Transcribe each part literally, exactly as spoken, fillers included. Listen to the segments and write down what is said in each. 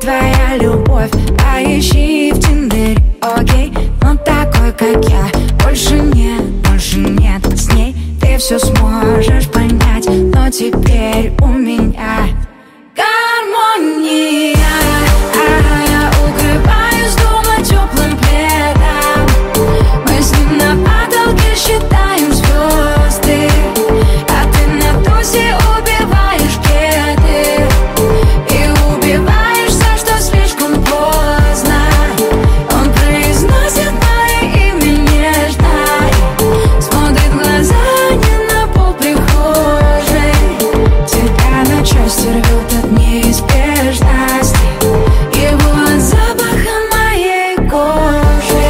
твоя любовь, поищи в Тиндере, окей. Но такой, как я, больше нет, больше нет. С ней ты все сможешь понять, но теперь у меня гармония. Я укрываюсь дома теплым пледом. Мы с ним на потолке считаем звезды, а ты на тусе убиваешь кеды и убиваешься, что слишком поздно. Он произносит мое имя нежно, смотрит в глаза не на пол прихожей. Тебя на части рвет от неизбежности, его от запаха моей кожи.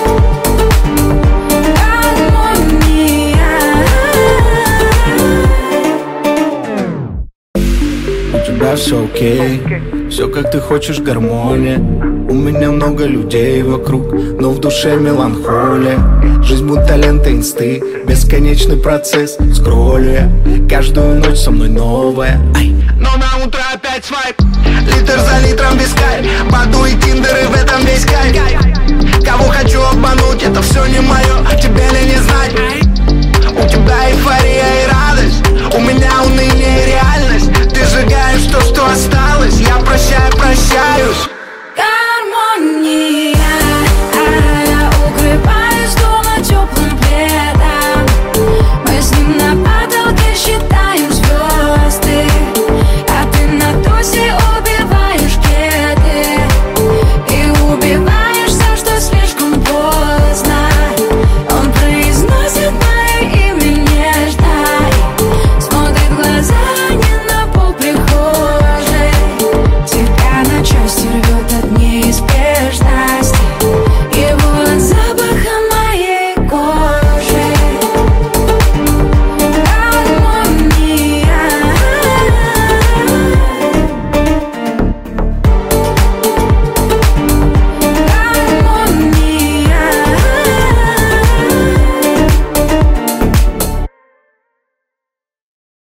Гармония. У тебя все окей, все как ты хочешь, гармония. У меня много людей вокруг, но в душе меланхолия. Жизнь будто лента инсты, бесконечный процесс. Скроллю я, каждую ночь со мной новая. Ай. Но на утро опять свайп, литр за литром